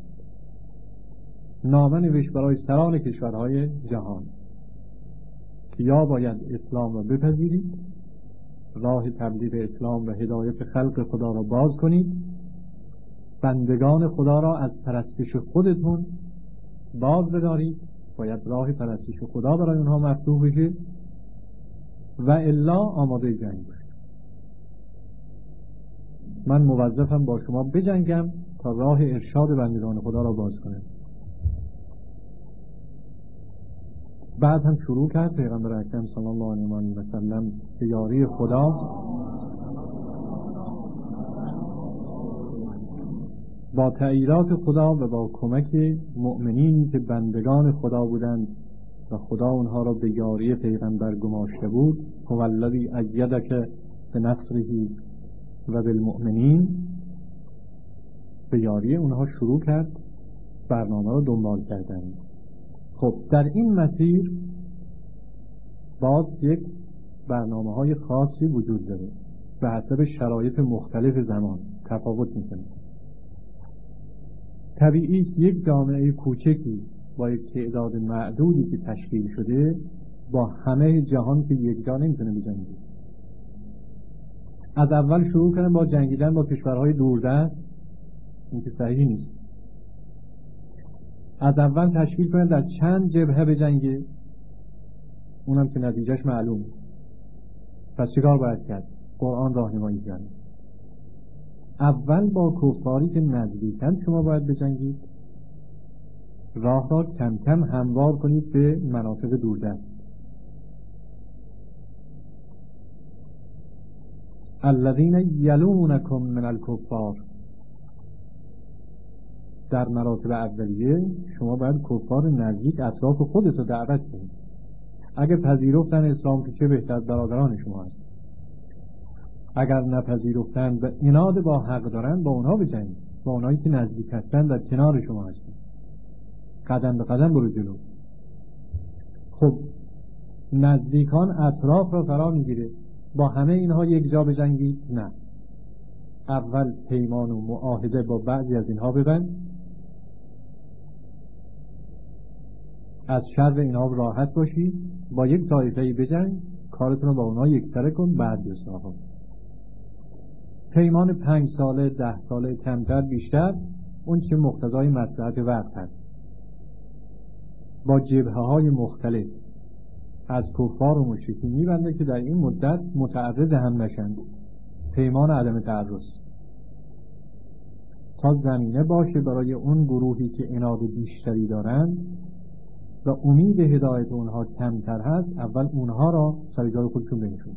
نامه نوشت برای سران کشورهای جهان که یا باید اسلام را بپذیرید، راه تبلیغ اسلام و هدایت خلق خدا را باز کنید، بندگان خدا را از پرستش خودتون باز بدارید، باید راه پرستش خدا برای اونها مفتوح بشه، و الا آماده جنگ باشید. من موظفم با شما بجنگم تا راه ارشاد بندگان خدا را باز کنم. بعد هم شروع کرد پیغمبر اکرم صلی الله علیه و سلم به یاری خدا با تأییدات خدا و با کمک مؤمنین که بندگان خدا بودند و خدا اونها را به یاری پیغمبر گماشته بود. هو الذی ایدک بنصره و بالمؤمنین، به یاری اونها شروع کرد برنامه را دنبال کردن. خب در این مسیر باز یک برنامه های خاصی وجود داره، به حسب شرایط مختلف زمان تفاوت میکنه. طبیعی است یک جامعه کوچکی با یک تعداد معدودی که تشکیل شده با همه جهان که یک جا نمیتونه بجنگه. از اول شروع کنه با جنگیدن با کشورهای دوردست، این که صحیح نیست. از اول تشکیل کنه در چند جبهه بجنگه، اونم که نتیجهش معلوم. پس چیکار باید کرد؟ قرآن راهنمایی کرد. اول با کفاری که نزدیکن شما باید بجنگید، راه را کم کم هموار کنید به مناطق دوردست. الذین یلونکم من الکفار، در مراتب اولیه شما باید کفار نزدیک اطراف خودت رو دعوت کنید. اگه پذیرفتن اسلام که چه بهتر، برادران شما هست. اگر نپذیرفتن و عناد با حق دارن، با اونها بجنگید، با اونایی که نزدیک هستن در کنار شما هستن، قدم به قدم برو جلو. خب نزدیکان اطراف را فرا میگیره، با همه اینها یک جا بجنگید؟ نه، اول پیمان و معاهده با بعضی از اینها ببند، از شر اینها راحت باشی، با یک طایفه بجنگ، کارتون رو با اونها یک سره کن، بعد بسنها کن. پیمان پنج ساله، ده ساله، کمتر بیشتر، اون چه مقتضای مصلحت وقت هست، با جبهه های مختلف از کفار و مشرکین میبنده که در این مدت متعرض هم نشند. پیمان عدم تعرض، تا زمینه باشه برای اون گروهی که عناد بیشتری دارند و امید هدایت اونها کمتر هست، اول اونها را سر جای خودشون بنشون.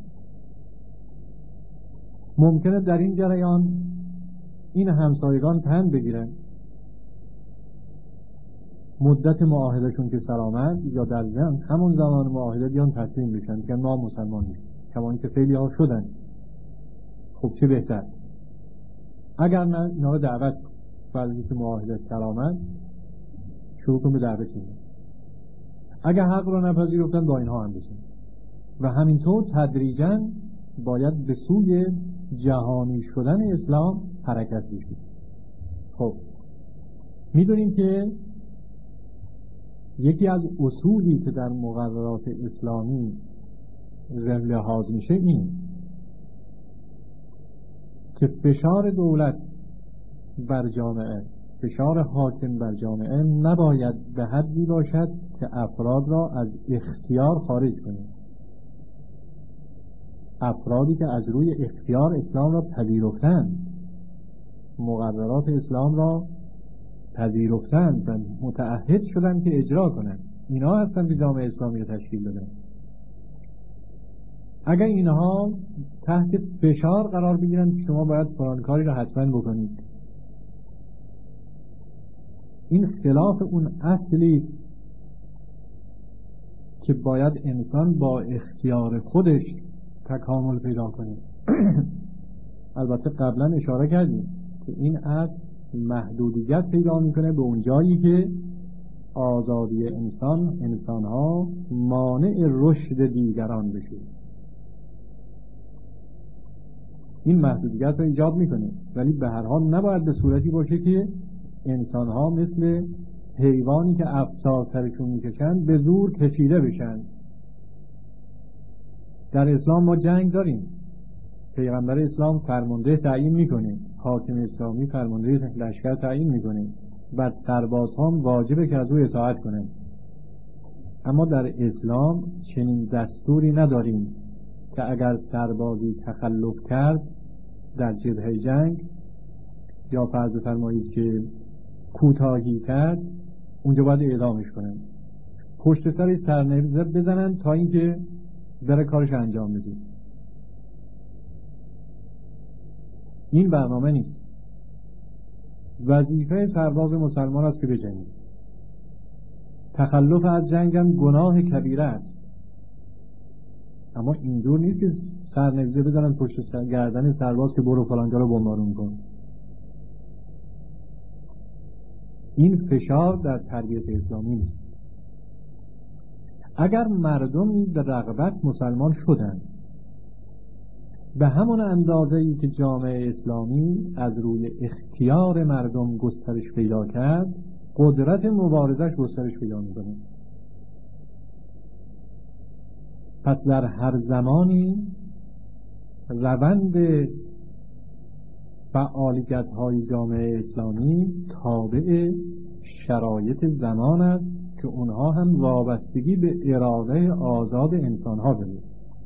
ممکنه در این جریان این همسایگان پند بگیرن، مدت معاهدهشون که سرآمد یا در ضمن همون زمان معاهده بیان تسلیم بشن که ما مسلمان میشیم، کما اینکه خیلی ها شدن. خب چه بهتر؟ اگر نه اینا رو دعوت بعد که معاهده سرآمد شروع کن به دعوت اینها. اگر حق رو نپذیرفتن با اینها هم بشن و همینطور تدریجاً باید به سوی جهانی شدن اسلام حرکت بشید. خب میدونیم که یکی از اصولی که در مقررات اسلامی لحاظ میشه این که فشار دولت بر جامعه، فشار حاکم بر جامعه نباید به حدی باشد که افراد را از اختیار خارج کنه. افرادی که از روی اختیار اسلام را پذیرفتند، مقررات اسلام را پذیرفتند و متعهد شدند که اجرا کنند، اینا هستند که جامعه اسلامی را تشکیل دادن. اگر اینها تحت فشار قرار بگیرند که شما باید فلان کاری را حتما بکنید، این خلاف اون اصلی است که باید انسان با اختیار خودش تکامل پیدا کنه. البته قبلا اشاره کردیم که این اصل محدودیت پیدا میکنه به اون جایی که آزادی انسان انسانها مانع رشد دیگران بشه. این محدودیت رو ایجاد میکنه، ولی به هر حال نباید به صورتی باشه که انسانها مثل حیوانی که افسار سرشون میکشن به زور کشیده بشن. در اسلام ما جنگ داریم، پیغمبر اسلام فرمانده تعیین میکنه، حاکم اسلامی فرمانده لشکر تعیین میکنه، بعد سربازها واجبه که از او اطاعت کنن. اما در اسلام چنین دستوری نداریم که اگر سربازی تخلف کرد در جبهه جنگ یا فرض فرمایید که کوتاهی کرد اونجا باید اعدامش کنن، پشت سر سرنوشت بزنن تا اینکه بره کارش انجام بده. این برنامه نیست. وظیفه سرباز مسلمان است که بجنگه. تخلف از جنگ هم گناه کبیره است، اما اینجور نیست که سرنوشت بزنن پشت سر گردن سرباز که برو فلانجا رو بمبارون کن. این فشار در تربیت اسلامی نیست. اگر مردمی به رغبت مسلمان شدند به همون اندازه‌ای که جامعه اسلامی از روی اختیار مردم گسترش پیدا کرد، قدرت مبارزش گسترش پیدا می‌کنه. پس در هر زمانی روند فعالیت‌های جامعه اسلامی تابع شرایط زمان است که اونها هم وابستگی به اراده آزاد انسان‌ها دارند.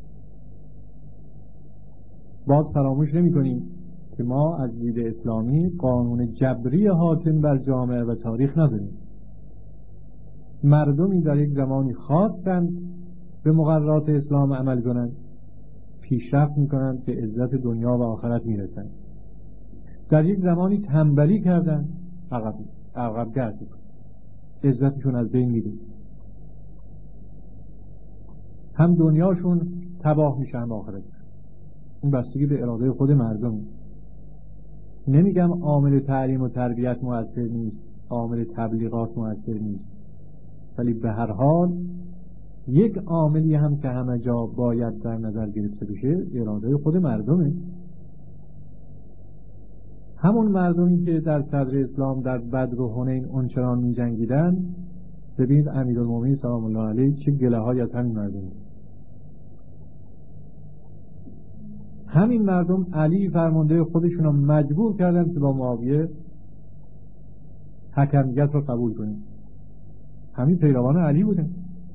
باز فراموش نمی کنیم که ما از دید اسلامی قانون جبری حاکم بر جامعه و تاریخ نداریم. مردمی در یک زمانی خواستند به مقررات اسلام عمل کنند، پیشرفت میکنند، به عزت دنیا و آخرت میرسند. در یک زمانی تنبلی کردند، عقب عقب گرد میکنه، عزتشون از بین میره، هم دنیاشون تباه میشه هم آخرت. این بستگی به اراده خود مردم. نمیگم عامل تعلیم و تربیت مؤثر نیست، عامل تبلیغات مؤثر نیست، ولی به هر حال یک عاملی هم که همه جا باید در نظر گرفته بشه اراده خود مردمه. همون مردمی که در صدر اسلام در بدر و حنین اونچنان می جنگیدن، ببینید امیرالمومنین سلام الله علیه چه گله های از همین مردم. همین مردم علی فرمانده خودشون رو مجبور کردن که با معاویه حکمیت رو قبول کنن. همین پیروان علی بودن.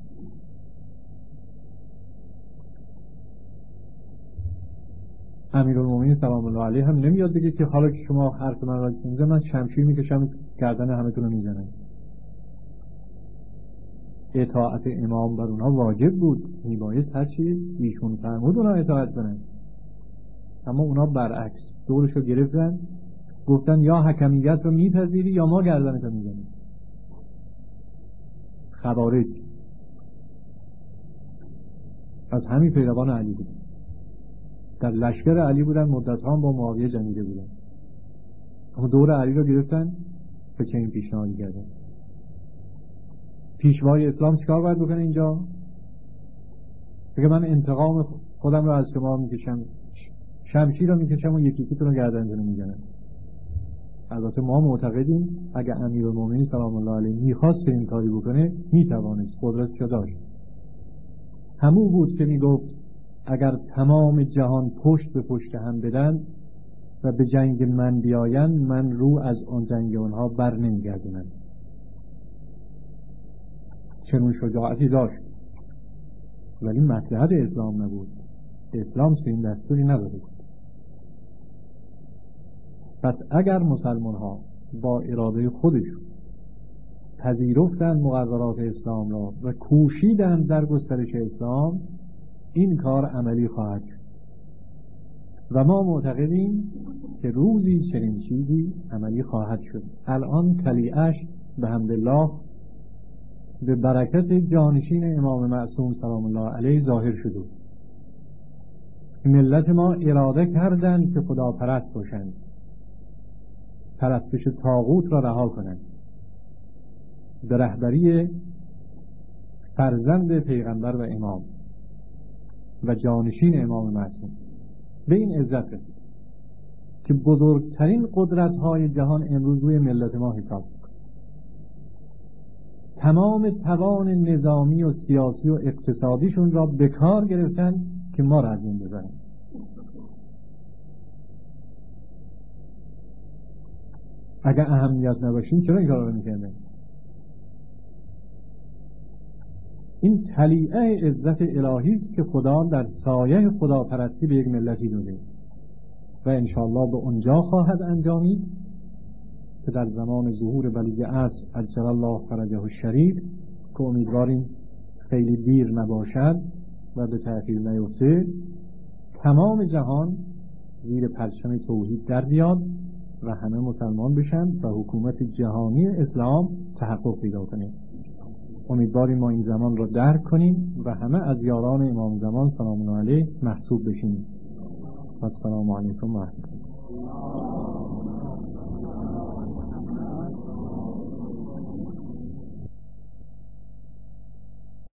امیرالمومنین سلام الله علیه هم نمیاد بگه که حالا که شما حرف من را شنیدید من شمشیر میکشم گردن همتون رو میزنم. اطاعت امام بر اونها واجب بود، میبایست هر چی ایشون فرمود اونها اطاعت کنن. اما اونا برعکس دورش رو گرفتن، گفتن یا حکمیت رو میپذیری یا ما گردنت رو میزنیم. خوارج از همین پیروان علی بود، در لشکر علی بودن، مدت ها با معاویه جنگیده بودن، اما دور علی رو گرفتن به چه این پیشنهادی کردن. پیشوای اسلام چیکار باید بکنه اینجا؟ بگه من انتقام خودم رو از شما میکشم، شمشیر رو میکشم و یکی یکیتون رو گردنتون میزنم. البته ما معتقدیم اگه امیرالمومنین سلام الله علیه میخواست این کاری بکنه میتوانست، قدرتشو داشت. همون بود که میگفت اگر تمام جهان پشت به پشت هم بدن و به جنگ من بیاین، من رو از اون جنگ اونها بر نمیگردونم. چنون شجاعتی داشت، ولی مصلحت اسلام نبود. اسلام چنین دستوری نداده بود. پس اگر مسلمان ها با اراده خودشون پذیرفتن مقررات اسلام را و کوشیدن در گسترش اسلام، این کار عملی خواهد شد و ما معتقدیم که روزی چنین چیزی عملی خواهد شد. الان طلیعش به حمدالله به برکت جانشین امام معصوم سلام الله علیه ظاهر شده. ملت ما اراده کردند که خدا پرست باشند، پرستش طاغوت را رها کنند، به رهبری فرزند پیغمبر و امام و جانشین امام معصوم به این عزت رسید که بزرگترین قدرت های جهان امروز روی ملت ما حساب می‌کنه. تمام توان نظامی و سیاسی و اقتصادیشون را به کار گرفتن که ما را از این ببرن. اگر اهمیت نباشین چرا این کار رو میکنن؟ این طلیعه عزت الهی است که خدا در سایه خداپرستی به یک ملتی داده و انشاءالله به اونجا خواهد انجامید که در زمان ظهور ولی عصر عجل الله فرجه الشریف که امیدواریم خیلی دیر نباشد و به تأخیر نیفته، تمام جهان زیر پرچم توحید در بیاد و همه مسلمان بشن و حکومت جهانی اسلام تحقق پیدا کنه. امیدواریم ما این زمان را درک کنیم و همه از یاران امام زمان سلام الله علیه محسوب بشیم. السلام علیکم و رحمت الله.